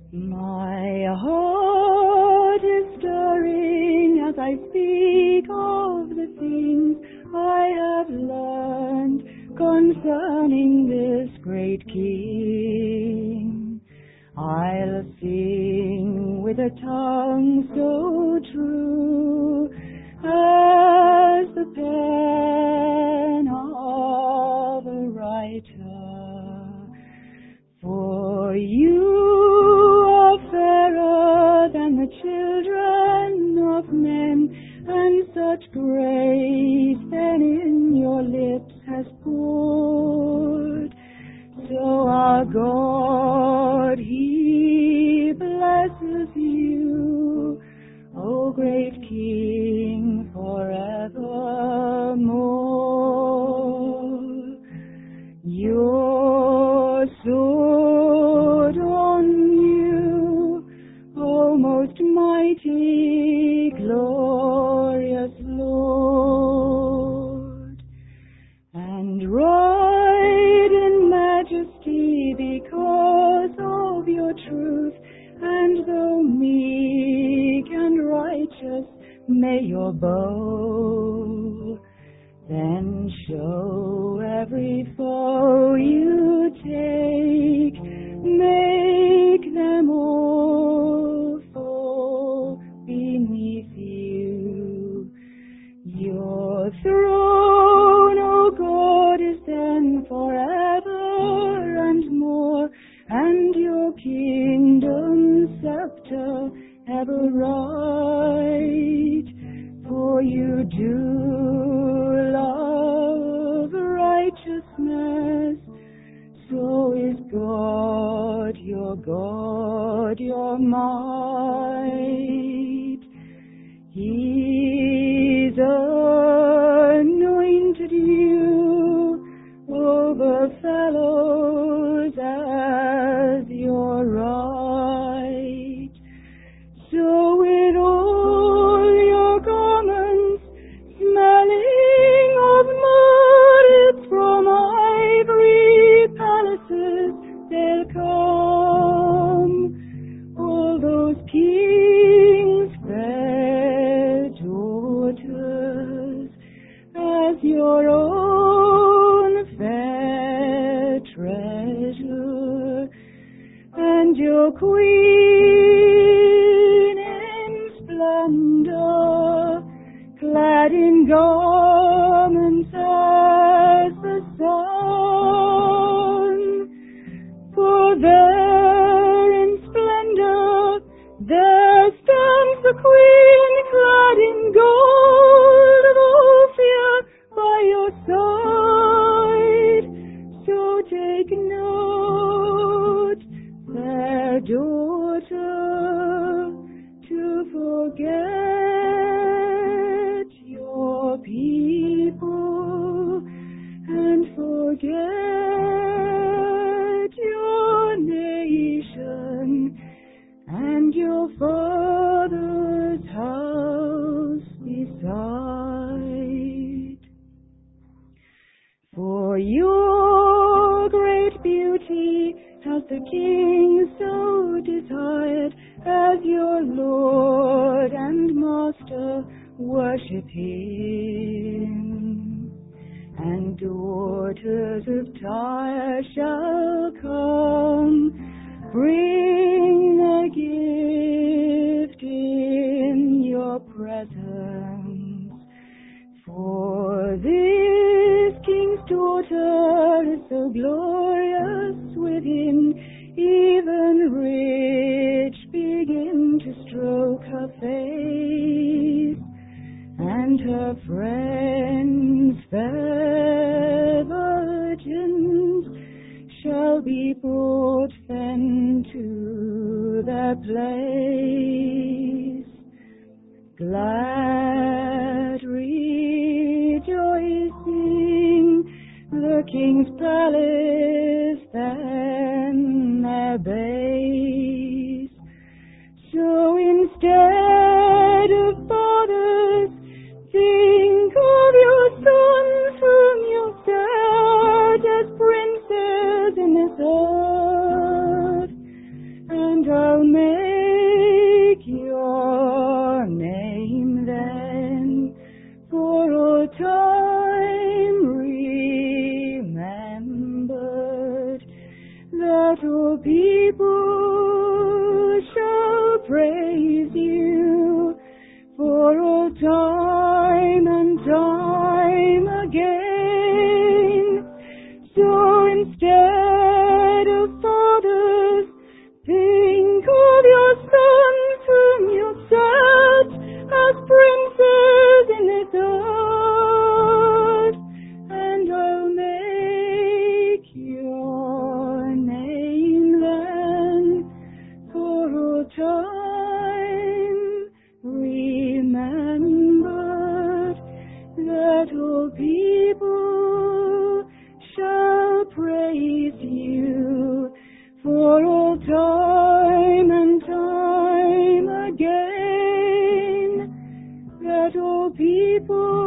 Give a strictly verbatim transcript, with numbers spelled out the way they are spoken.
My heart is stirring as I speak of the things I have learned concerning this great King. I'll sing with a tongue so true as the pen of a writer. For you are fairer than the children of men, and such grace then in your lips has poured. So our God, He blesses you, O great King, forevermore. Your sword on you, O most mighty, glorious Lord, and ride in majesty because of your truth, and though meek and righteous may your bow then show every foe you take, make them all fall beneath you. Your throne, O God, is then forever and more, and your kingdom scepter ever right. For you do love righteousness, so is God, your God, your might. He's anointed you over fellows as your right. So with all your garments smelling of mud, from ivory palaces they'll come, all those kings' fair daughters, as your own fair treasure, and your queen in splendor, clad in garments as the sun. For there in splendor there stands the queen, clad in gold of Ophir by your side. So take note, fair daughter, to forget your people and forget your nation and your father's house beside. For your great beauty has the King so desired, as your Lord and Master worship Him. And daughters of Tyre shall come, bring their gift in your presence. For this King's daughter is so glorious within, even rich begin to stroke her face, and her friends, fair virgins, shall be brought then to their place. Glad rejoicing, the King's palace then their base. So instead of fathers, think of your sons whom you set as princes in this earth, and how all people shall praise you for all time and time again. So instead of fathers, think of your sons whom you set as princes in this earth, and I'll make your name then for all time remembered, that all people shall praise you for all time and time again, that all people